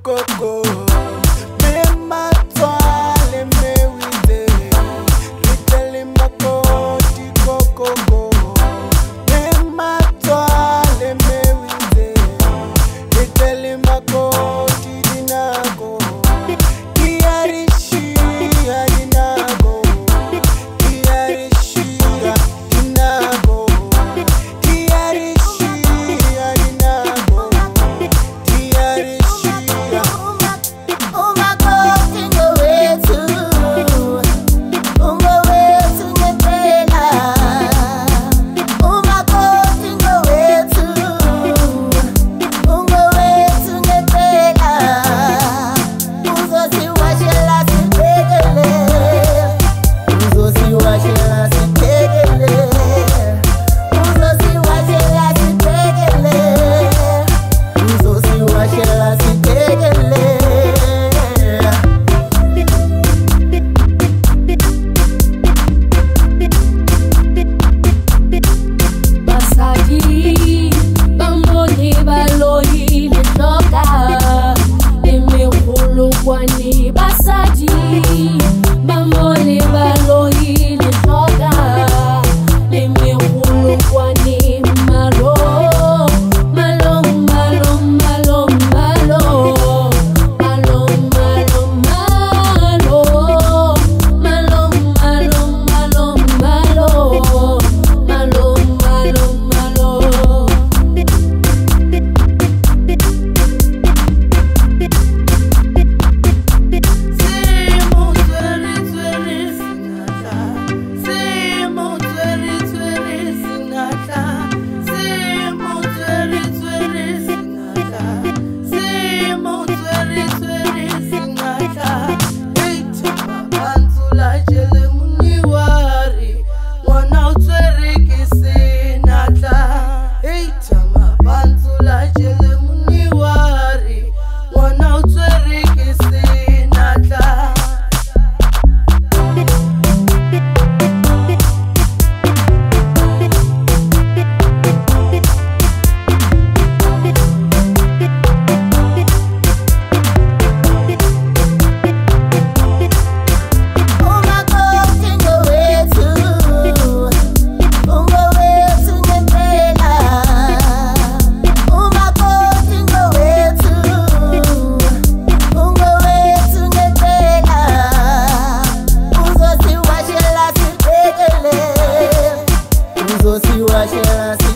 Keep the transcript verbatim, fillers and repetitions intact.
coco. Me matwale me wide. Little makoti coco. Me matwale me wide. Little makoti dinago. Kiarishi dinago. Kiarishi dinago. Kiarishi dinago. Kiarishi. Oh my God, think away too. Ungo way to nyepela. Oh my God, think away too. Ungo way to nyepela. Uzo si washela si tegele. Uzo si washela si tegele. Uzo si washela si tegele. Uzo si washela si tegele. Basadi, bamboni baloi le toka, eme hulu kwani. Basadi, bamboni baloi le toka, eme hulu kwani. Malo, malo, malo, malo, malo, malo, malo, malo, malo, malo, malo, malo. Malo, malo, malo. Simo tweri tweri sinata. Simo tweri tweri sinata. Simo tweri tweri sinata. Simo tweri tweri sinata. Eita mabanzula jele muniwari. Mwana utweri kisinata. Eita mabanzula jele muniwari. Mwana utweri kisinata. Oh my God, think away too. Ungo way to nyepela. Oh my God, think away too. Ungo way to nyepela. Uzo si washela si tegele. Uzo si washela si